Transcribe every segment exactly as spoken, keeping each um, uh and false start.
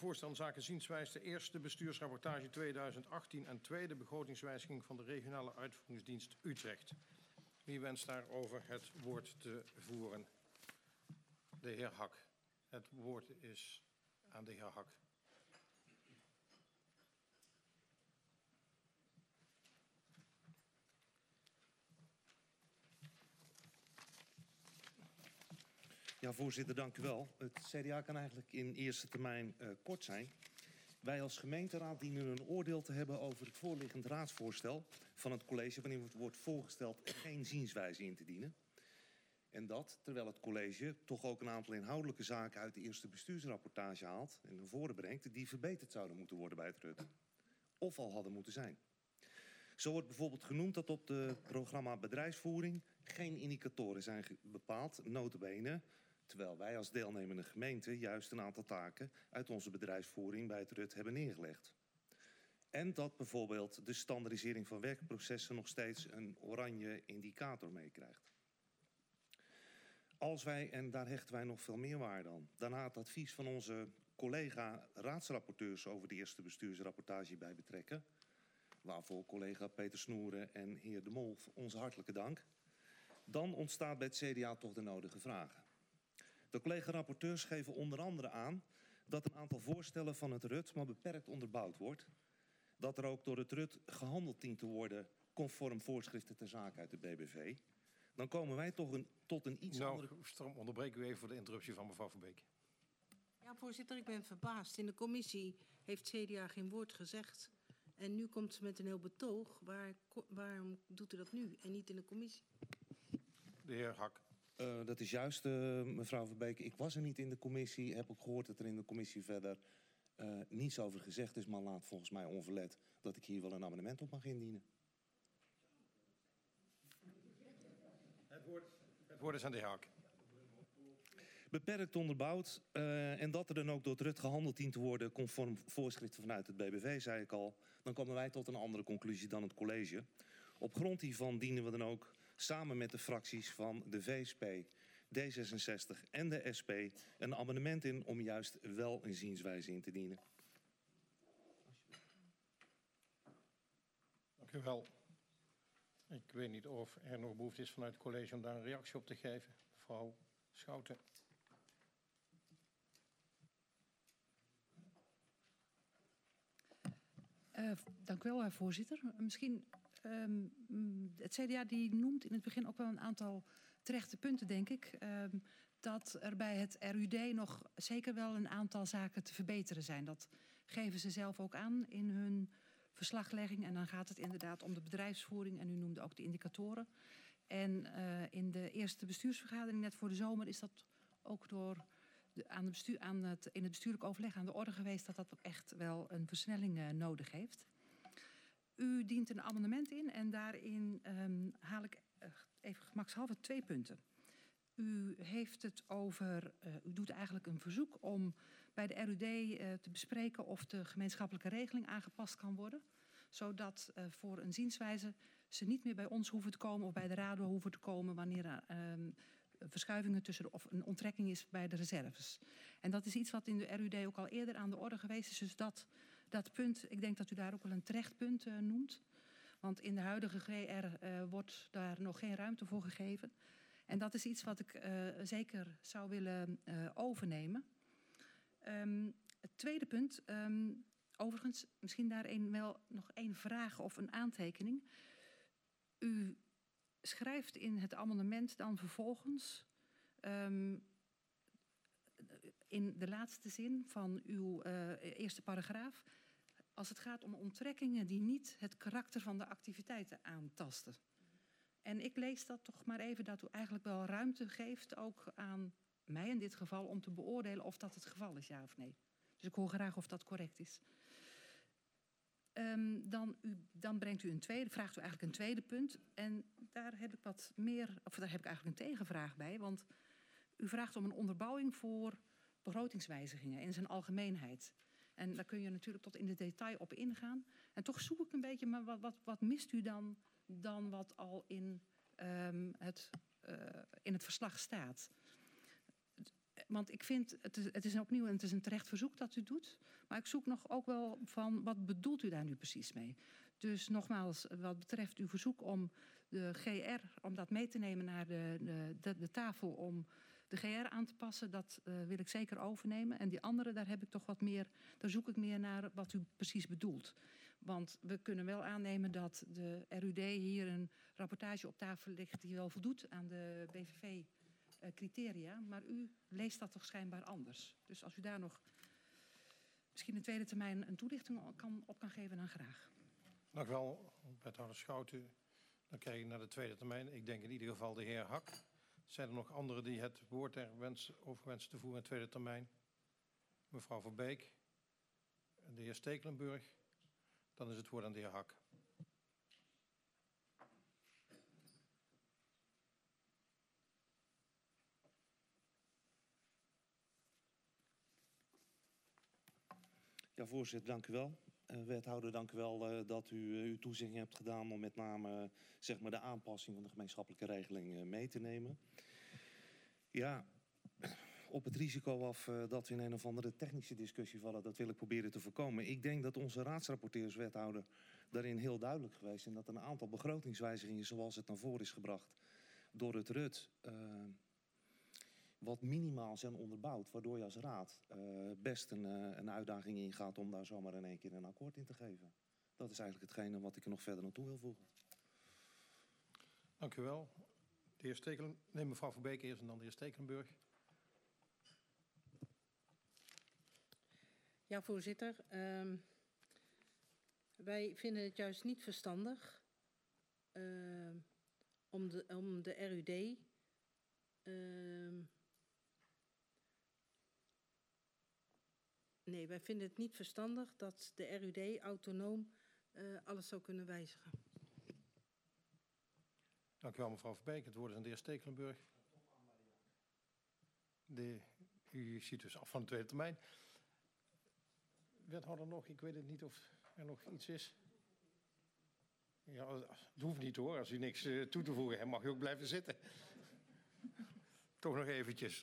voorstel zaken zienswijze de eerste bestuursrapportage tweeduizend achttien en tweede begrotingswijziging van de regionale uitvoeringsdienst Utrecht. Wie wenst daarover het woord te voeren? De heer Hak. Het woord is aan de heer Hak. Ja, voorzitter, dank u wel. Het C D A kan eigenlijk in eerste termijn uh, kort zijn. Wij als gemeenteraad dienen een oordeel te hebben over het voorliggend raadsvoorstel van het college wanneer het wordt voorgesteld geen zienswijze in te dienen. En dat terwijl het college toch ook een aantal inhoudelijke zaken uit de eerste bestuursrapportage haalt en naar voren brengt die verbeterd zouden moeten worden bij het R U T. Of al hadden moeten zijn. Zo wordt bijvoorbeeld genoemd dat op het programma bedrijfsvoering geen indicatoren zijn bepaald, nota bene, terwijl wij als deelnemende gemeente juist een aantal taken uit onze bedrijfsvoering bij het R U T hebben neergelegd. En dat bijvoorbeeld de standaardisering van werkprocessen nog steeds een oranje indicator meekrijgt. Als wij, en daar hechten wij nog veel meer waarde aan, daarna het advies van onze collega raadsrapporteurs over de eerste bestuursrapportage bij betrekken, waarvoor collega Peter Snoeren en heer De Mol onze hartelijke dank, dan ontstaat bij het C D A toch de nodige vragen. De collega-rapporteurs geven onder andere aan dat een aantal voorstellen van het R U T maar beperkt onderbouwd wordt. Dat er ook door het R U T gehandeld dient te worden conform voorschriften ter zake uit de B B V. Dan komen wij toch een, tot een iets nou, andere... Nou, onderbreek u even voor de interruptie van mevrouw Verbeek. Ja, voorzitter, ik ben verbaasd. In de commissie heeft C D A geen woord gezegd. En nu komt ze met een heel betoog. Waar, waarom doet u dat nu en niet in de commissie? De heer Hak. Uh, dat is juist, uh, mevrouw Verbeek. Ik was er niet in de commissie. Heb ook gehoord dat er in de commissie verder uh, niets over gezegd is. Maar laat volgens mij onverlet dat ik hier wel een amendement op mag indienen. Het woord, het woord is aan de heer Hak. Beperkt onderbouwd uh, en dat er dan ook door het R U T gehandeld dient te worden conform voorschriften vanuit het B B V, zei ik al. Dan komen wij tot een andere conclusie dan het college. Op grond hiervan dienen we dan ook samen met de fracties van de V S P, D zesenzestig en de S P een amendement in om juist wel een zienswijze in te dienen. Dank u wel. Ik weet niet of er nog behoefte is vanuit het college om daar een reactie op te geven. Mevrouw Schouten. Uh, dank u wel, voorzitter. Misschien, um, het C D A die noemt in het begin ook wel een aantal terechte punten, denk ik. Um, dat er bij het R U D nog zeker wel een aantal zaken te verbeteren zijn. Dat geven ze zelf ook aan in hun verslaglegging. En dan gaat het inderdaad om de bedrijfsvoering. En u noemde ook de indicatoren. En uh, in de eerste bestuursvergadering net voor de zomer is dat ook door de, aan de bestuur, aan het, in het bestuurlijk overleg aan de orde geweest dat dat ook echt wel een versnelling uh, nodig heeft. U dient een amendement in en daarin um, haal ik uh, even gemakshalve twee punten. U heeft het over, uh, u doet eigenlijk een verzoek om bij de R U D uh, te bespreken of de gemeenschappelijke regeling aangepast kan worden. Zodat uh, voor een zienswijze ze niet meer bij ons hoeven te komen of bij de raden hoeven te komen wanneer er uh, verschuivingen tussen de, of een onttrekking is bij de reserves. En dat is iets wat in de R U D ook al eerder aan de orde geweest is. Dus dat, dat punt, ik denk dat u daar ook wel een terecht punt uh, noemt. Want in de huidige G R uh, wordt daar nog geen ruimte voor gegeven. En dat is iets wat ik uh, zeker zou willen uh, overnemen. Um, het tweede punt, um, overigens misschien daar een, wel nog één vraag of een aantekening. U schrijft in het amendement dan vervolgens um, in de laatste zin van uw uh, eerste paragraaf, als het gaat om onttrekkingen die niet het karakter van de activiteiten aantasten. En ik lees dat toch maar even dat u eigenlijk wel ruimte geeft, ook aan mij in dit geval, om te beoordelen of dat het geval is, ja of nee. Dus ik hoor graag of dat correct is. Um, dan, u, dan brengt u een tweede, vraagt u eigenlijk een tweede punt. En daar heb ik wat meer, of daar heb ik eigenlijk een tegenvraag bij. Want u vraagt om een onderbouwing voor begrotingswijzigingen in zijn algemeenheid. En daar kun je natuurlijk tot in de detail op ingaan. En toch zoek ik een beetje, maar wat, wat, wat mist u dan, dan wat al in, um, het, uh, in het verslag staat? Want ik vind, het is, het is opnieuw het is een terecht verzoek dat u doet. Maar ik zoek nog ook wel van, wat bedoelt u daar nu precies mee? Dus nogmaals, wat betreft uw verzoek om de G R, om dat mee te nemen naar de, de, de, de tafel om de G R aan te passen, dat uh, wil ik zeker overnemen. En die andere, daar heb ik toch wat meer, daar zoek ik meer naar wat u precies bedoelt. Want we kunnen wel aannemen dat de R U D hier een rapportage op tafel ligt die wel voldoet aan de B V V-criteria. Maar u leest dat toch schijnbaar anders. Dus als u daar nog misschien in tweede termijn een toelichting kan, op kan geven, dan graag. Dank u wel, wethouder Schouten. Dan kijk ik naar de tweede termijn. Ik denk in ieder geval de heer Hak. Zijn er nog anderen die het woord er wens, over wensen te voeren in tweede termijn? Mevrouw Verbeek, de heer Stekelenburg. Dan is het woord aan de heer Hak. Ja, voorzitter, dank u wel. Uh, wethouder, dank u wel uh, dat u uh, uw toezegging hebt gedaan om met name uh, zeg maar de aanpassing van de gemeenschappelijke regeling uh, mee te nemen. Ja, op het risico af uh, dat we in een of andere technische discussie vallen, dat wil ik proberen te voorkomen. Ik denk dat onze raadsrapporteurs, wethouder, daarin heel duidelijk geweest zijn dat een aantal begrotingswijzigingen, zoals het naar voren is gebracht door het R U T, uh, wat minimaal zijn onderbouwd, waardoor je als raad uh, best een, uh, een uitdaging ingaat om daar zomaar in één keer een akkoord in te geven. Dat is eigenlijk hetgene wat ik er nog verder aan toe wil voegen. Dank u wel. De heer Stekelen, nee, mevrouw Verbeek eerst en dan de heer Stekelenburg. Ja, voorzitter. Um, wij vinden het juist niet verstandig uh, om, de, om de R U D uh, nee, wij vinden het niet verstandig dat de R U D autonoom uh, alles zou kunnen wijzigen. Dank u wel, mevrouw Verbeek. Het woord is aan de heer Stekelenburg. De, u ziet dus af van de tweede termijn. Wethouder nog, ik weet het niet of er nog iets is. Ja, het hoeft niet hoor. Als u niks uh, toe te voegen hebt, mag u ook blijven zitten. Toch nog eventjes.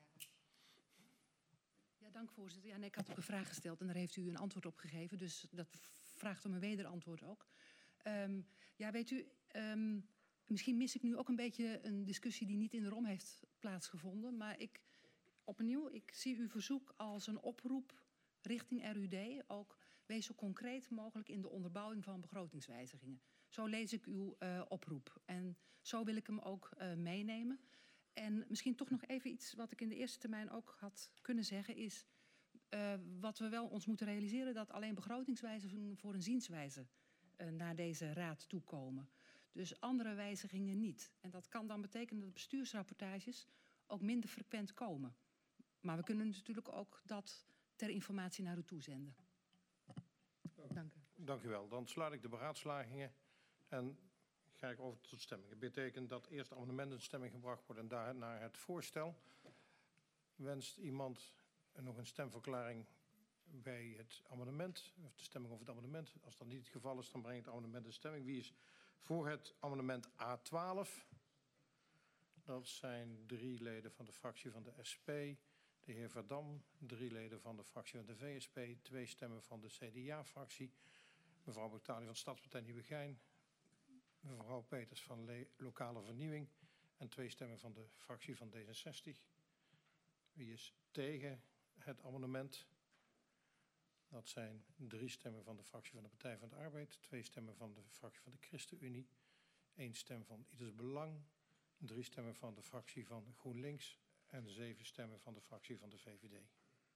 Ja, dank voorzitter. Ja, nee, ik had ook een vraag gesteld en daar heeft u een antwoord op gegeven. Dus dat vraagt om een wederantwoord ook. Um, ja, weet u, um, misschien mis ik nu ook een beetje een discussie die niet in de R O M heeft plaatsgevonden. Maar ik, opnieuw, ik zie uw verzoek als een oproep richting R U D. Ook wees zo concreet mogelijk in de onderbouwing van begrotingswijzigingen. Zo lees ik uw uh, oproep. En zo wil ik hem ook uh, meenemen. En misschien toch nog even iets wat ik in de eerste termijn ook had kunnen zeggen is uh, wat we wel ons moeten realiseren, dat alleen begrotingswijzigingen voor een zienswijze uh, naar deze raad toekomen. Dus andere wijzigingen niet. En dat kan dan betekenen dat bestuursrapportages ook minder frequent komen. Maar we kunnen natuurlijk ook dat ter informatie naar u toezenden. Dank u. Dank u wel. Dan sluit ik de beraadslagingen en ga ik over tot stemming. Dat betekent dat eerst de amendementen in stemming gebracht worden en daarna het voorstel. Wenst iemand nog een stemverklaring bij het amendement, of de stemming over het amendement? Als dat niet het geval is, dan breng ik het amendement in stemming. Wie is voor het amendement A twaalf? Dat zijn drie leden van de fractie van de S P. De heer Verdam, drie leden van de fractie van de V S P, twee stemmen van de C D A-fractie. Mevrouw Botali van Stadspartij Nieuwegein, mevrouw Peters van Le Lokale Vernieuwing en twee stemmen van de fractie van D zesenzestig. Wie is tegen het amendement? Dat zijn drie stemmen van de fractie van de Partij van de Arbeid, twee stemmen van de fractie van de ChristenUnie, één stem van Ieders Belang, drie stemmen van de fractie van GroenLinks en zeven stemmen van de fractie van de V V D.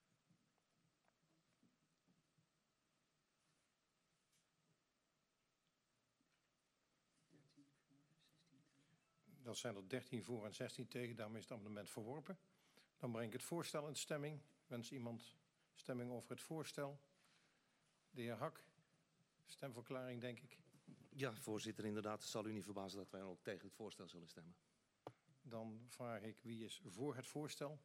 Dat zijn er dertien voor en zestien tegen, daarmee is het amendement verworpen. Dan breng ik het voorstel in stemming. Wens iemand stemming over het voorstel? De heer Hak, stemverklaring denk ik. Ja, voorzitter, inderdaad. Het zal u niet verbazen dat wij ook tegen het voorstel zullen stemmen. Dan vraag ik wie is voor het voorstel?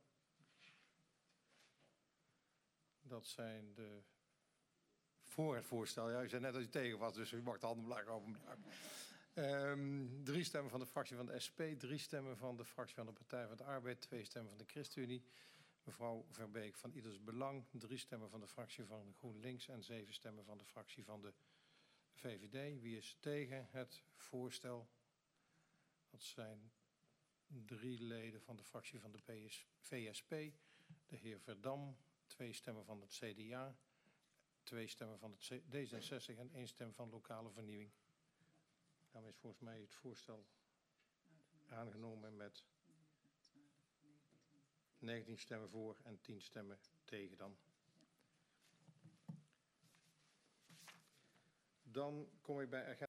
Dat zijn de voor het voorstel. Ja, u zei net dat u tegen was, dus u mag de handen omlaag openmaken. Um, drie stemmen van de fractie van de S P, drie stemmen van de fractie van de Partij van de Arbeid, twee stemmen van de ChristenUnie. Mevrouw Verbeek van Ieders Belang, drie stemmen van de fractie van GroenLinks en zeven stemmen van de fractie van de V V D. Wie is tegen het voorstel? Dat zijn drie leden van de fractie van de V S P. De heer Verdam, twee stemmen van het C D A, twee stemmen van het D zesenzestig en één stem van Lokale Vernieuwing. Daarmee is volgens mij het voorstel aangenomen met negentien stemmen voor en tien stemmen tegen dan. Dan kom ik bij agenda.